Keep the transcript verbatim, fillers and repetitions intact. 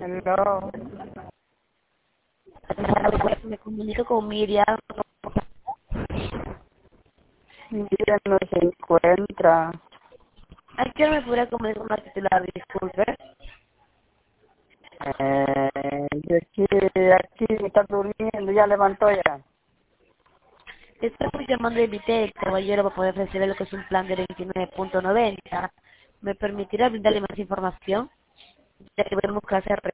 Hello. Me comunico con Miriam. Mira, no se encuentra. ¿A qué hora me podría comunicar con la titular? Disculpe. Eh, y aquí, aquí está durmiendo, ya levantó ya. Estamos llamando de Vitel, caballero, para poder ofrecerle lo que es un plan de veintinueve punto noventa. ¿Me permitirá brindarle más información? Ya que vemos que hace